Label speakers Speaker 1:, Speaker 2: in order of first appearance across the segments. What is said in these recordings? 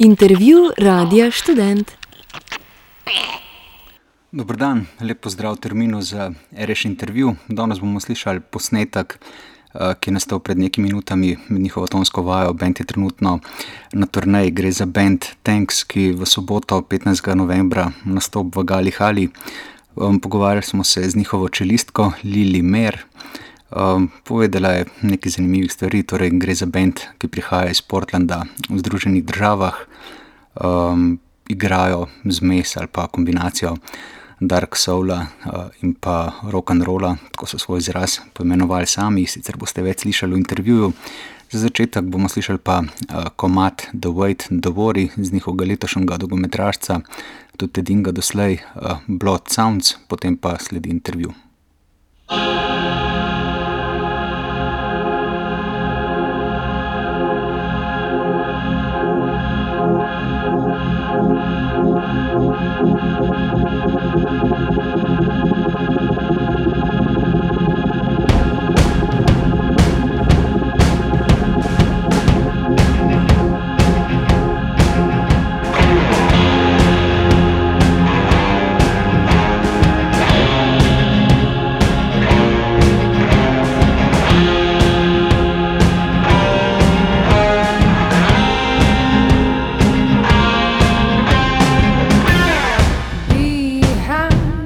Speaker 1: Intervju Radia Študent.
Speaker 2: Dober dan, lep pozdrav v terminu za RŠ intervju. Danes bomo slišali posnetek, ki je nastal pred nekaj minutami med njihovo tonsko vajo. Band je trenutno na turneji, gre za band Tanks, ki v soboto 15. novembra nastop v Gali hali. Pogovarjali smo se z njihovo čelistko Lili Mer. Povedala je nekaj zanimivih stvari, torej gre za band, ki prihaja iz Portlanda v Združenih državah. Igrajo zmes ali pa kombinacijo dark soula in pa rock'n'rolla, tako so svoj izraz poimenovali sami, sicer boste več slišali v intervjuju. Za začetek bomo slišali pa komad The Wait, The Worry z njihovega letošnjega dolgometražca, tudi edinega doslej, Blood Sounds, potem pa sledi intervju.
Speaker 3: Behind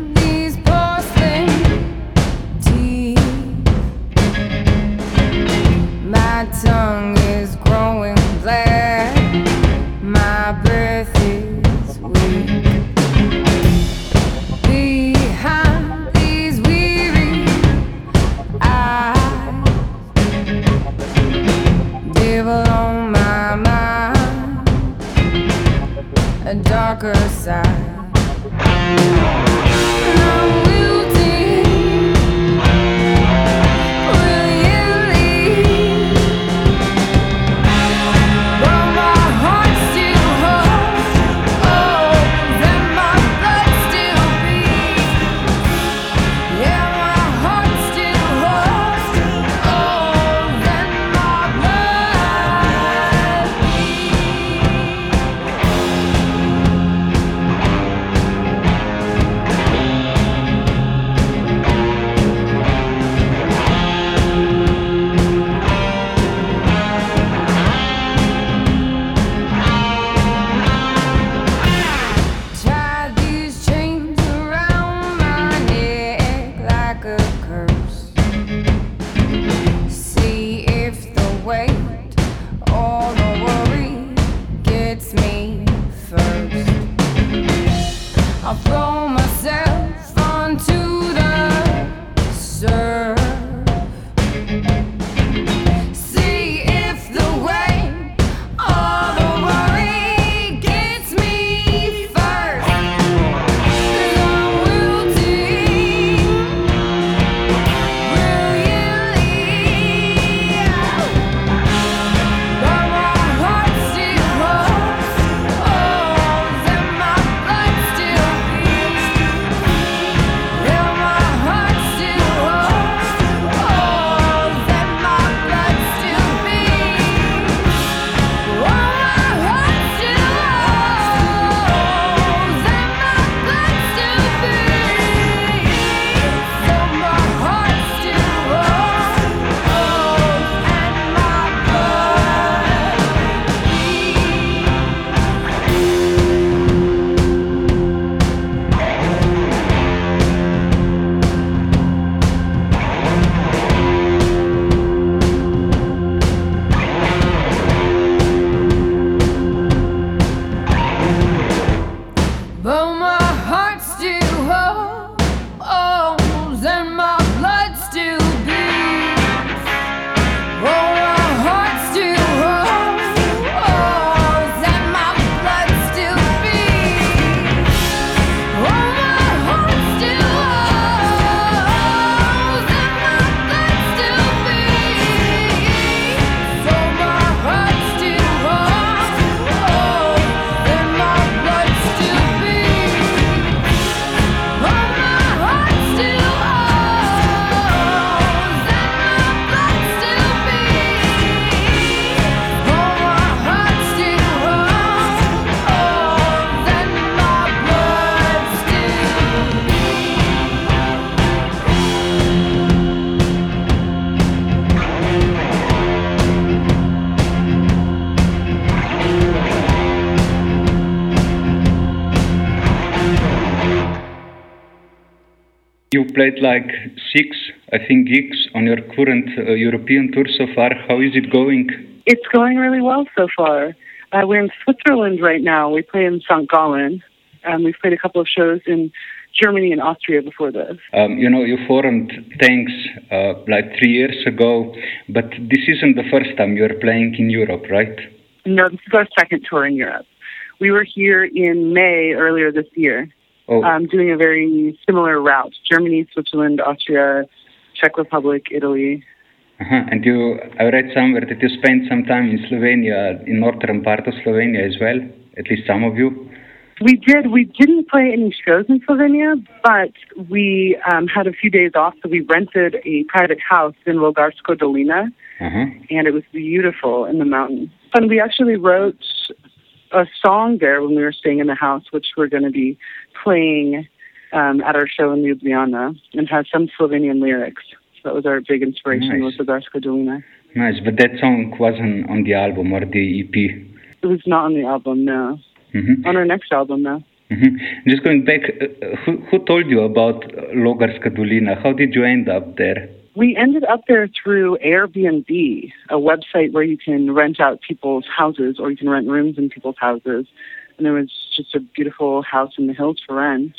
Speaker 2: You played like 6, I think, gigs on your current European tour so far. How is it going?
Speaker 3: It's going really well so far. We're in Switzerland right now. We play in St. Gallen. We've played a couple of shows in Germany and Austria before this.
Speaker 2: You formed Tanks like 3 years ago, but this isn't the first time you're playing in Europe, right?
Speaker 3: No, this is our second tour in Europe. We were here in May earlier this year, doing a very similar route: Germany, Switzerland, Austria, Czech Republic, Italy.
Speaker 2: And I read somewhere that you spent some time in Slovenia, in northern part of Slovenia as well, at least some of you.
Speaker 3: We did. We didn't play any shows in Slovenia, but we had a few days off, so we rented a private house in Logarsko Dolina, and it was beautiful in the mountains. And we actually wrote a song there when we were staying in the house, which we're going to be playing at our show in Ljubljana, and has some Slovenian lyrics. So that was our big inspiration, was Logarsko Dolina.
Speaker 2: Nice, but that song wasn't on the album or the EP?
Speaker 3: It was not on the album, no. On our next album, though.
Speaker 2: Just going back, who told you about Logarska Dolina? How did you end up there?
Speaker 3: We ended up there through Airbnb, a website where you can rent out people's houses or you can rent rooms in people's houses. And there was just a beautiful house in the hills for rent.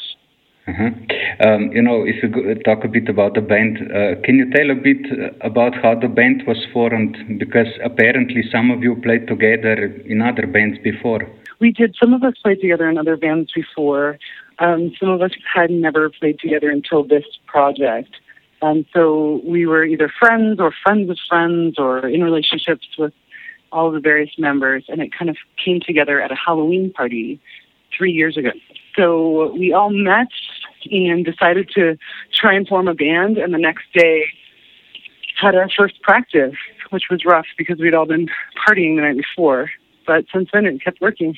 Speaker 2: If you talk a bit about the band, can you tell a bit about how the band was formed? Because apparently some of you played together in other bands before.
Speaker 3: We did. Some of us played together in other bands before. Some of us had never played together until this project. So we were either friends or friends of friends or in relationships with all the various members. And it kind of came together at a Halloween party 3 years ago. So we all met and decided to try and form a band. And the next day had our first practice, which was rough because we'd all been partying the night before. But since then, it kept working.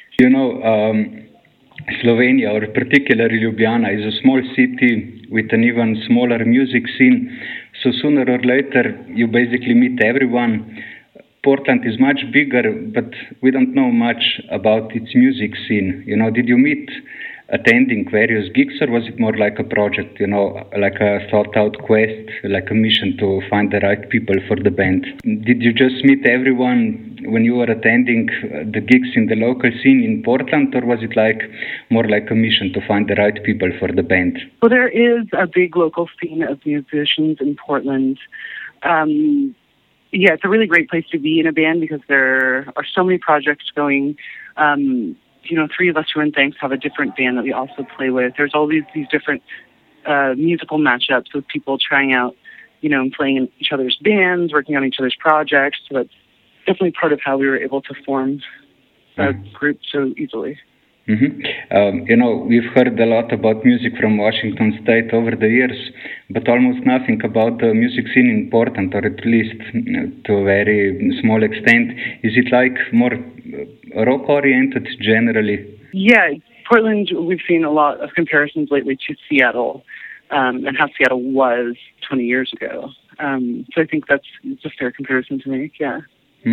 Speaker 2: Slovenia, or particularly Ljubljana, is a small city with an even smaller music scene. So sooner or later, you basically meet everyone. Portland is much bigger, but we don't know much about its music scene. Did you meet attending various gigs, or was it more like a project, like a thought-out quest, like a mission to find the right people for the band? Did you just meet everyone when you were attending the gigs in the local scene in Portland, or was it more like a mission to find the right people for the band?
Speaker 3: Well, there is a big local scene of musicians in Portland. It's a really great place to be in a band because there are so many projects going. 3 of us who are in Thanks have a different band that we also play with. There's all these different musical matchups with people trying out, playing in each other's bands, working on each other's projects. So that's definitely part of how we were able to form a group so easily.
Speaker 2: We've heard a lot about music from Washington State over the years, but almost nothing about the music scene in Portland, or at least to a very small extent. Is it more rock-oriented generally?
Speaker 3: Yeah, Portland, we've seen a lot of comparisons lately to Seattle and how Seattle was 20 years ago. So I think that's a fair comparison to make, yeah.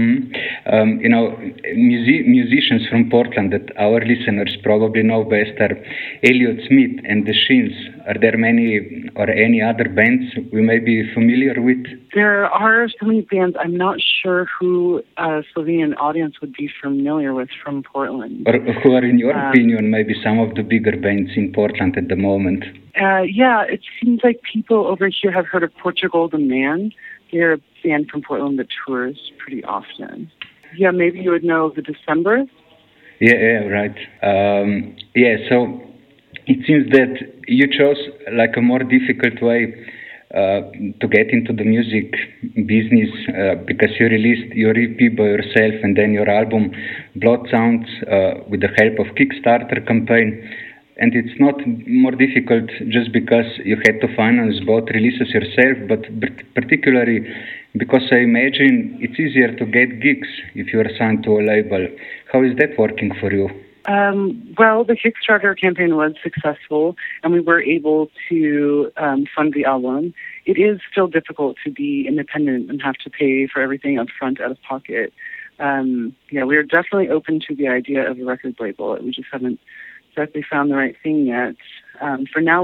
Speaker 2: Musicians from Portland that our listeners probably know best are Elliott Smith and the Shins. Are there many or any other bands we may be familiar with?
Speaker 3: There are so many bands. I'm not sure who a Slovenian audience would be familiar with from Portland.
Speaker 2: Or who are, in your opinion, maybe some of the bigger bands in Portland at the moment?
Speaker 3: It seems like people over here have heard of Portugal the Man. They're a band from Portland that tours pretty often. Yeah, maybe you would know the Decemberists?
Speaker 2: Yeah, right. So it seems that you chose a more difficult way to get into the music business because you released your EP by yourself and then your album Blood Sounds with the help of Kickstarter campaign. And it's not more difficult just because you had to finance both releases yourself, but particularly because I imagine it's easier to get gigs if you are signed to a label. How is that working for you?
Speaker 3: Well, the Kickstarter campaign was successful, and we were able to fund the album. It is still difficult to be independent and have to pay for everything up front out of pocket. We are definitely open to the idea of a record label. We just haven't exactly found the right thing yet. For now, we're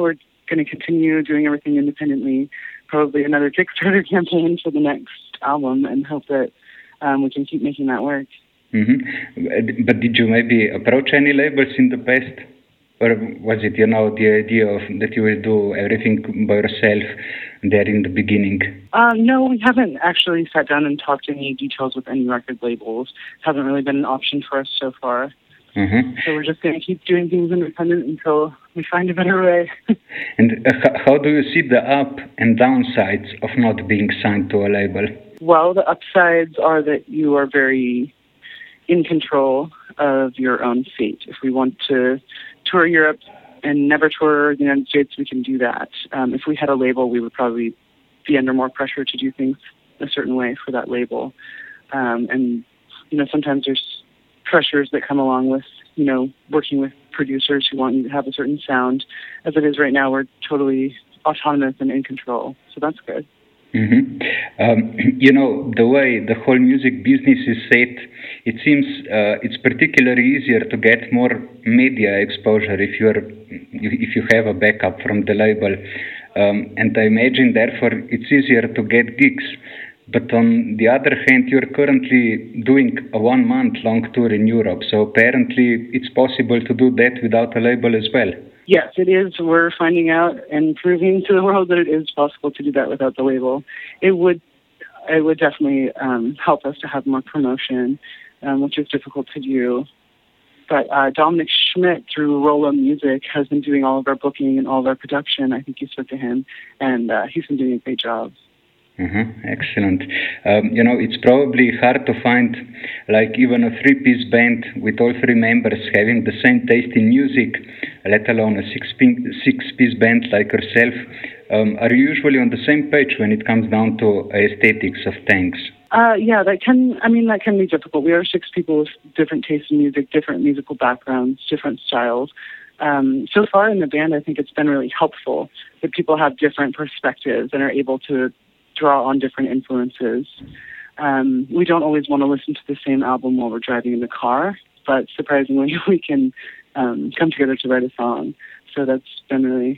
Speaker 3: going to continue doing everything independently, probably another Kickstarter campaign for the next album, and hope that we can keep making that work.
Speaker 2: Mm-hmm. But did you maybe approach any labels in the past? Or was it, the idea of that you will do everything by yourself there in the beginning?
Speaker 3: No, we haven't actually sat down and talked any details with any record labels. It hasn't really been an option for us so far.
Speaker 2: Mm-hmm.
Speaker 3: So we're just going to keep doing things independent until we find a better way.
Speaker 2: And how do you see the up and downsides of not being signed to a label?
Speaker 3: Well, the upsides are that you are very in control of your own fate. If we want to tour Europe and never tour the United States, we can do that. If we had a label, we would probably be under more pressure to do things a certain way for that label. And, sometimes there's pressures that come along with, working with producers who want you to have a certain sound. As it is right now, we're totally autonomous and in control. So that's good.
Speaker 2: Mm-hmm. The way the whole music business is set, it seems it's particularly easier to get more media exposure if you have a backup from the label, and I imagine therefore it's easier to get gigs. But on the other hand, you're currently doing a 1 month long tour in Europe, so apparently it's possible to do that without a label as well.
Speaker 3: Yes, it is. We're finding out and proving to the world that it is possible to do that without the label. It would definitely help us to have more promotion, which is difficult to do. But Dominic Schmidt, through Rolla Music, has been doing all of our booking and all of our production. I think you spoke to him, and he's been doing a great job.
Speaker 2: Excellent. It's probably hard to find even a 3-piece band with all 3 members having the same taste in music, let alone a 6-piece band like yourself. Are you usually on the same page when it comes down to aesthetics of Tanks?
Speaker 3: Yeah, that can be difficult. We are 6 people with different tastes in music, different musical backgrounds, different styles. So far in the band, I think it's been really helpful that people have different perspectives and are able to draw on different influences. We don't always want to listen to the same album while we're driving in the car, but surprisingly, we can come together to write a song. So that's been really,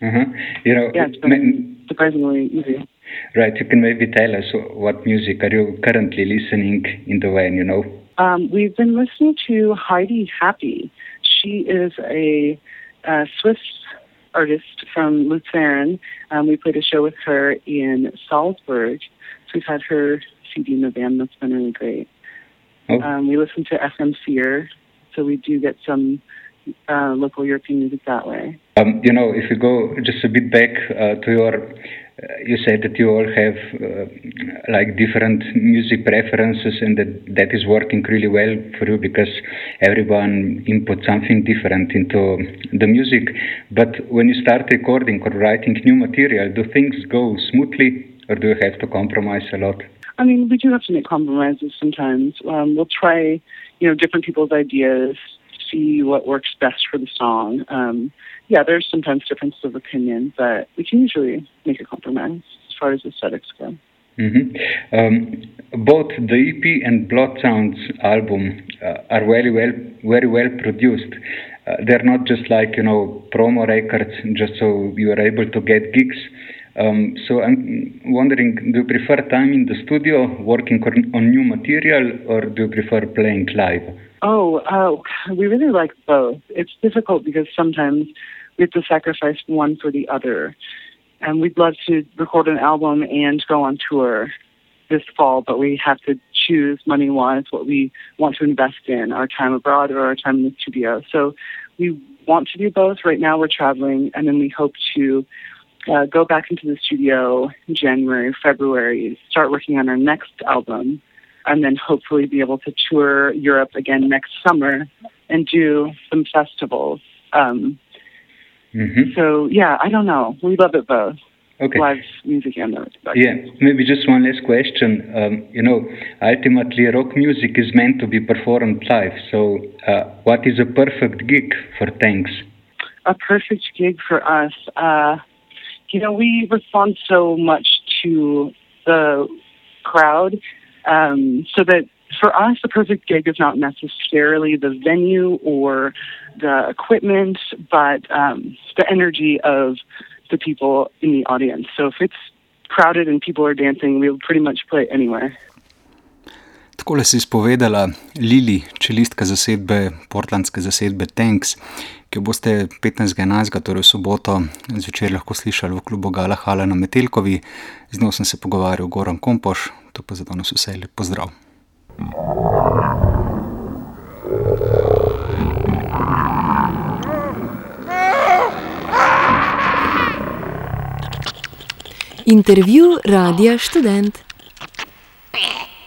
Speaker 3: it's been surprisingly easy.
Speaker 2: Right, you can maybe tell us what music are you currently listening in the van,
Speaker 3: We've been listening to Heidi Happy. She is a Swiss artist from Luzern. We played a show with her in Salzburg. So we've had her CD in the band. That's been really great. Oh. We listen to FM Sear, so we do get some local European music that way.
Speaker 2: If you go just a bit back to your, you said that you all have different music preferences, and that is working really well for you because everyone inputs something different into the music. But when you start recording or writing new material, do things go smoothly, or do you have to compromise a lot?
Speaker 3: We do have to make compromises sometimes. We'll try, different people's ideas, see what works best for the song. There's sometimes differences of opinion, but we can usually make a compromise as far as aesthetics go.
Speaker 2: Mm-hmm. Both the EP and Blood Sounds album are very well produced. They're not just promo records, just so you are able to get gigs. So I'm wondering, do you prefer time in the studio working on new material, or do you prefer playing live?
Speaker 3: We really like both. It's difficult because sometimes we have to sacrifice one for the other. And we'd love to record an album and go on tour this fall, but we have to choose money-wise what we want to invest in, our time abroad or our time in the studio. So we want to do both. Right now we're traveling, and then we hope to go back into the studio in January, February, start working on our next album, and then hopefully be able to tour Europe again next summer and do some festivals. So, I don't know. We love it both.
Speaker 2: Okay.
Speaker 3: Live music and the
Speaker 2: maybe just one last question. Ultimately, rock music is meant to be performed live. So, what is a perfect gig for Tanks?
Speaker 3: A perfect gig for us? We respond so much to the crowd, so that for us, the perfect gig is not necessarily the venue or the equipment, but the energy of the people in the audience. So if it's crowded and people are dancing, we'll pretty much play anywhere.
Speaker 2: Takole si izpovedala Lili, čelistka zasedbe, portlandske zasedbe Tanks, ki jo boste 15.11., torej v soboto zvečer lahko slišali v klubu Gala Hala na Metelkovi. Z njo sem se pogovarjal Goran Kompoš, to pa za danes vse, lep pozdrav.
Speaker 1: Intervju Radia Študent.